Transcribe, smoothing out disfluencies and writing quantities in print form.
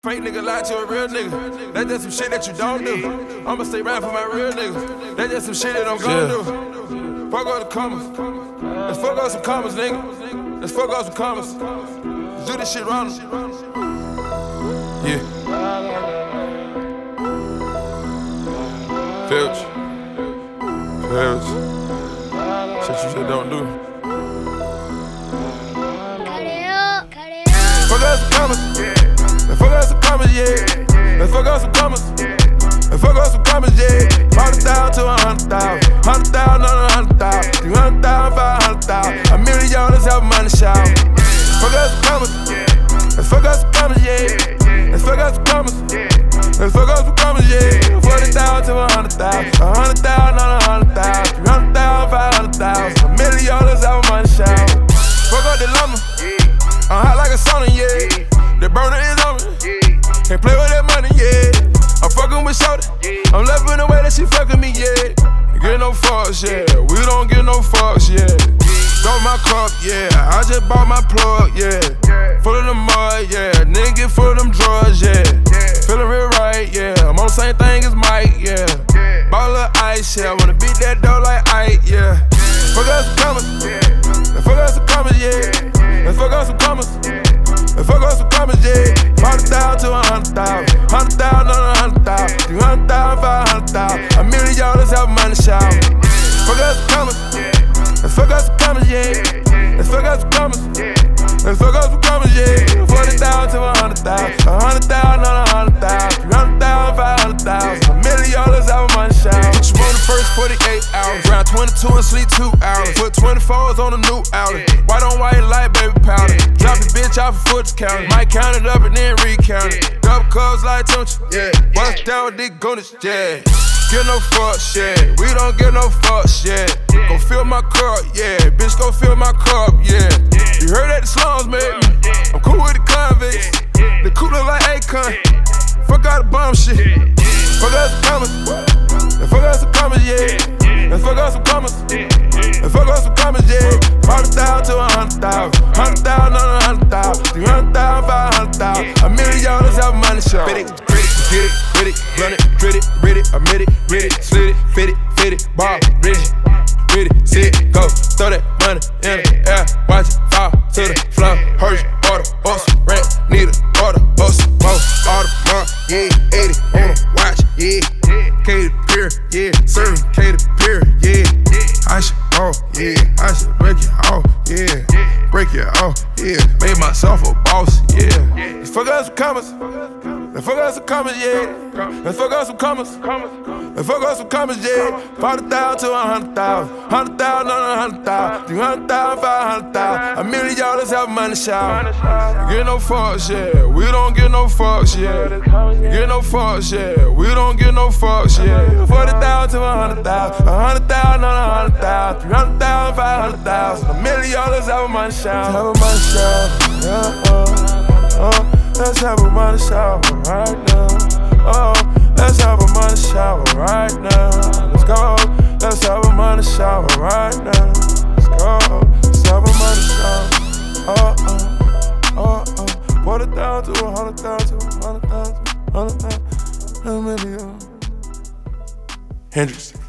Fake nigga lie to a real nigga. That's just some shit that you don't do. I'ma stay right for my real nigga. That's just some shit that I'm gon' do. Fuck all the commas. Let's fuck out some commas, nigga. Let's fuck out some commas. Let's do this shit round. Yeah. Filch. Shit you just don't do. Fuck out some commas. Let's fuck out some commas, yeah. Let's fuck out some commas. Let's fuck out some commas, yeah. 40,000 to 100,000. 100,000 on 100,000. 300,000, 500,000. $1 million, let's have money shout. Fuck out some commas. Let's fuck out some commas, yeah. Let's fuck out some commas. Let's fuck out some commas, yeah. 40,000 to 100,000. 100,000 on 100,000. 300,000, 500,000. $1 million, let's have money shout. Fuck out the lumber. I'm hot like a sauna, yeah. The burner is on me. Can't play with that money, yeah. I'm fucking with Shorty. I'm loving the way that she fucking me, yeah. Get no fucks, yeah. We don't get no fucks, yeah. Throw my cup, yeah. I just bought my plug, yeah. Full of the mud, yeah. Nigga get full of them drugs, yeah. Feeling real right, yeah. I'm on the same thing as Mike, yeah. Bought a little ice, yeah. Wanna beat that dough like Ike, yeah. Fuck out some commas. Let's fuck out some commas, yeah. Let's fuck out some commas. Let's fuck out some commas, yeah. 40,000 to 100,000. 100,000 on 100,000. 300,000, 500,000. $1 million, let's have money shout. Fuck out some commas. Let's fuck out some commas, yeah. Let's fuck out some commas. Let's fuck out some commas, yeah. 40,000 to 100,000. 100,000 on 100,000. 300,000, 500,000. $1 million, let's have money shout. Put you on the first 48 hours. Round 22 and sleep 2 hours. Put 24s on the new outlet. White on white like baby powder. Drop the bitch off a foot counter. Might count it up and then recount it. Double cups like Tunch, yeah. Bust down with Dick Gunners, yeah. Get no fucks, yeah. We don't get no fucks, yeah. Go fill my cup, yeah. Bitch, go fill my cup, yeah. You heard that the slums made me. I'm cool with the convicts. The cool look like Akon. Fuck out the bum shit. Fuck out some commas. Let's fuck out some commas, yeah. Let's fuck out some commas. Let's fuck out some commas, yeah. 40,000 to 100,000. 100,000 on 100,000. 300,000, 500,000. $1 million, let's have money show. Fit it, get it, with it, run it, grit it, read it, admit it, read it, slit it, fit it, ball, rigid, with it, sit it, go, throw that money in the air, watch it fall to the floor, Hershey, order, horse, rent, need a order, horse, all the mark, yeah, 80 on the watch, yeah, K to pier, yeah, serving K to pier, yeah, I should off, yeah, I should break it off, yeah, break it off, yeah, made myself a boss, yeah, let's fuck out some commas. Let's fuck out some commas, yeah. Let's fuck out some commas. Let's fuck out some commas, yeah. 40,000 to 100,000. 100,000 on 100,000. 300,000, 500,000. $1 million, let's have money shout. Get no fucks, yeah. We don't get no fucks, yeah. Get no fucks, yeah. We don't get no fucks, yeah. 40,000 to 100,000. 100,000 on 100,000. 300,000, 500,000. $1 million, let's have money shout. Have a money shout, yeah. Let's have a money shower right now. Oh, let's have a money shower right now. Let's go. Let's have a money shower right now. Let's go. Let's have a money shower. 40,000 to 100,000, 100,000, 100,000, $1 million. Hendrix.